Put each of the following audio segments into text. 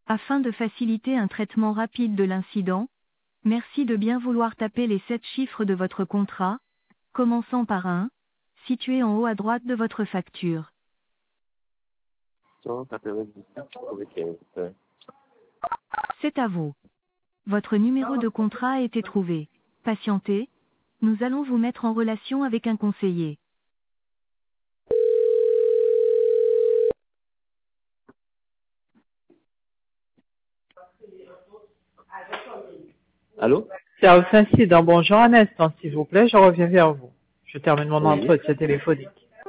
Afin de faciliter un traitement rapide de l'incident, merci de bien vouloir taper les 7 chiffres de votre contrat, commençant par 1, situé en haut à droite de votre facture. 198,95. C'est à vous. Votre numéro de contrat a été trouvé. Patientez, nous allons vous mettre en relation avec un conseiller. Allô? Service incident, bonjour, un instant, s'il vous plaît, je reviens vers vous. Je termine mon Oui. entretien téléphonique.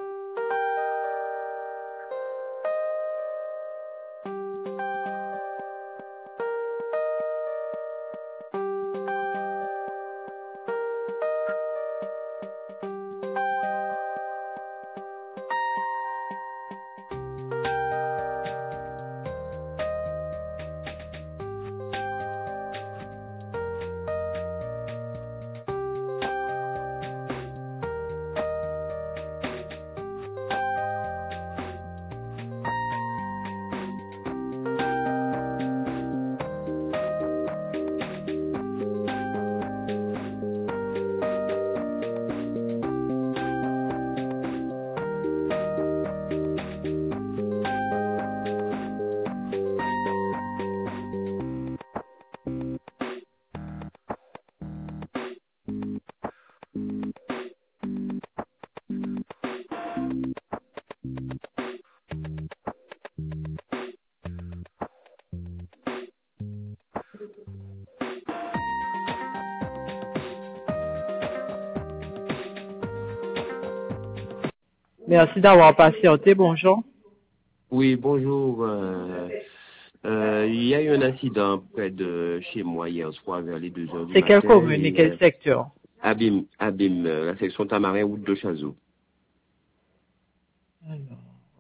Merci d'avoir patienté, bonjour. Oui, bonjour. Il y a eu un incident près de chez moi hier soir vers les 2 heures du C'est matin. quelle commune et quel secteur? Abîme, la section Tamarin, route de Chazot. Alors,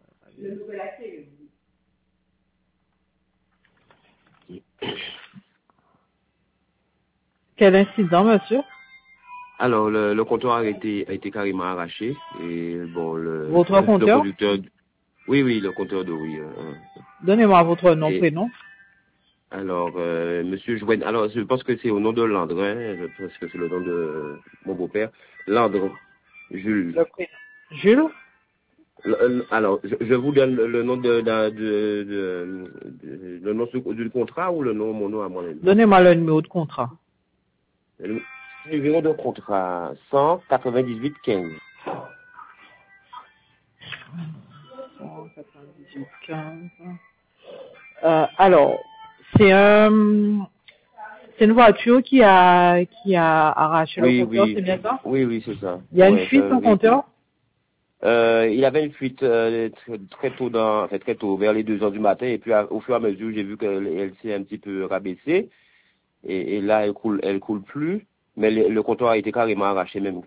quel incident, monsieur? Alors, le comptoir a été carrément arraché. Et bon, Votre le compteur? conducteur... Oui, le compteur d'eau, oui. Donnez-moi votre nom, Et prénom. alors, monsieur Jouen, alors je pense que c'est au nom de Landre, hein, je pense que c'est le nom de mon beau-père. Landre, Jules. Le prénom. Jules? Alors, je vous donne le nom le nom du contrat ou mon nom à moi-même. Donnez-moi le numéro de contrat. Le numéro de contrat 198 15. 198 15. Alors, c'est c'est une voiture qui a arraché le compteur, c'est bien ça? Oui, c'est ça. Il y a une Ouais, c'est fuite un au véhicule. compteur? Il avait une fuite très tôt, vers les 2 heures du matin, et puis au fur et à mesure, j'ai vu qu'elle s'est un petit peu rabaissée, et là, elle coule plus, mais le comptoir a été carrément arraché même.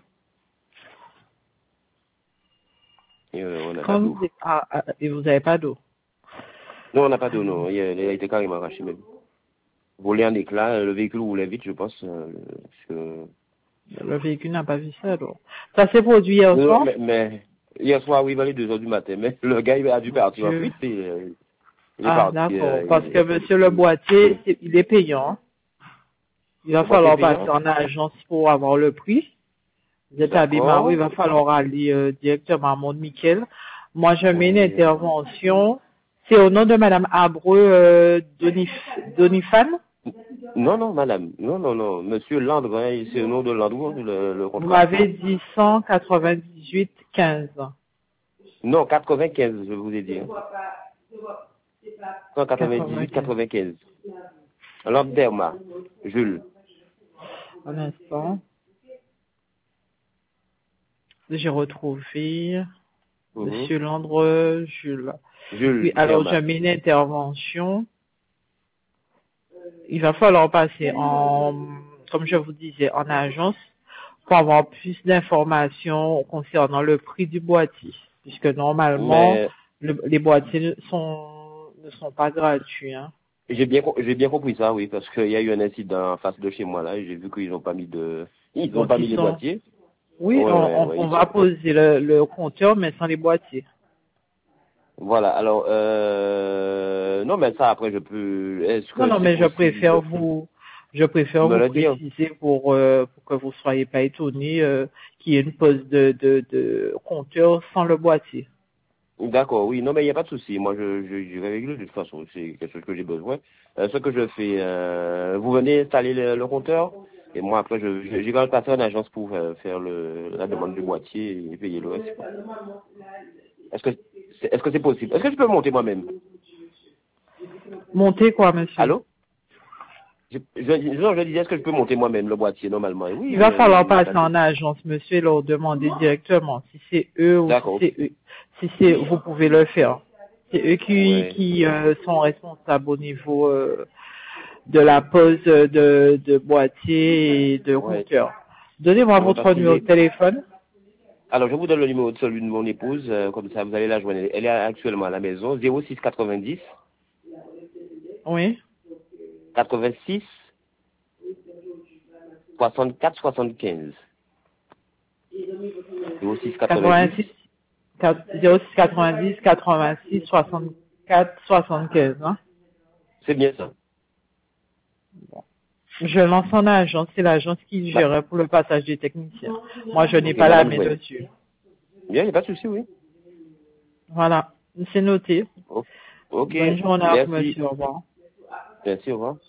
Et on n'a pas d'eau. Et vous n'avez pas d'eau. Non, on n'a pas d'eau, non. Il a été carrément arraché même. Volé en éclats, le véhicule roulait vite, je pense. Parce que... Le véhicule n'a pas vu ça, alors. Ça s'est produit hier Non, soir? mais hier soir, oui, vers les 2 heures du matin, mais le gars, il a dû partir en fuite, il est Ah, parti. d'accord. Parce que monsieur le boîtier, il est payant. Il va Le boîtier falloir passer payant? en agence pour avoir le prix. Vous êtes à Bimarou, il D'accord. va falloir aller directement à Mont-Michel. Moi, je mets une Oui. intervention. C'est au nom de madame Abreu Donifan. Non, madame. Non. Monsieur Landre, hein, c'est le nom de Landre, le Vous contrat. m'avez dit 198 15. Non, 95, je vous ai dit. Hein. 198, 95. 95. Landre Derma, Jules. Un instant. J'ai retrouvé Mhm. monsieur Landre Jules. Oui, Jules alors je Derma. mets une intervention. Il va falloir passer comme je vous disais, en agence pour avoir plus d'informations concernant le prix du boîtier. Puisque normalement, Mais les boîtiers ne sont pas gratuits. Hein. j'ai bien compris ça, oui, parce qu'il y a eu un incident en face de chez moi là, et j'ai vu qu'ils n'ont pas mis Donc ils les sont... boîtiers. Oui, Ouais, on ils va sont. poser le compteur, mais sans les boîtiers. Voilà, alors, non, mais ça, après, je peux, est-ce que Non, c'est mais je possible préfère de vous me le dire? préciser pour que vous soyez pas étonnés qu'il y ait une pause de compteur sans le boîtier. D'accord, oui, non, mais il n'y a pas de souci. Moi, je vais régler de toute façon. C'est quelque chose que j'ai besoin. Ce que je fais, vous venez installer le compteur, et moi, après, j'ai quand même passé en agence pour faire la demande du boîtier et payer le reste. Est-ce que est-ce que c'est possible? Est-ce que je peux monter moi-même? Montez quoi, monsieur? Allô? Non, je disais, est-ce que je peux monter moi-même le boîtier normalement? Et Il oui, va falloir il n'y a passer pas de en souci. agence, monsieur, et leur demander directement si c'est eux ou si D'accord, c'est eux. Si c'est, vous pouvez le faire. C'est eux ouais. qui sont responsables au niveau de la pose de boîtier et de Ouais, compteur. Donnez-moi ouais, parce votre qu'il numéro de est. téléphone. Alors, je vous donne le numéro de celui de mon épouse, comme ça vous allez la joindre. Elle est actuellement à la maison, 06 90 Oui. 86 64 75. 06 90, 86, 06 90 86 64 75. Hein? c'est bien ça. Je lance en agence, c'est l'agence qui Bah, gère pour le passage des techniciens. Moi, je n'ai ok, pas la madame main Gwen. dessus. Bien, il n'y a pas de souci, oui. Voilà. C'est noté. Ok, Bonne journée à vous, merci. monsieur. Au revoir. Merci, au revoir.